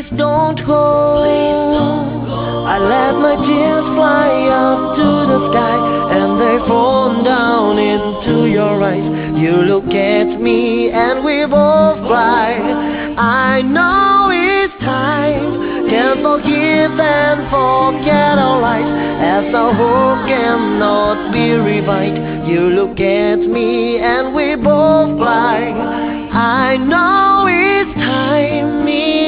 don't go. I let my tears fly up to the sky, and they fall down into your eyes. You look at me and we both cry. I know it's time. Can't forgive and forget our lives, as our hope cannot be revived. You look at me and we both cry. I know it's time.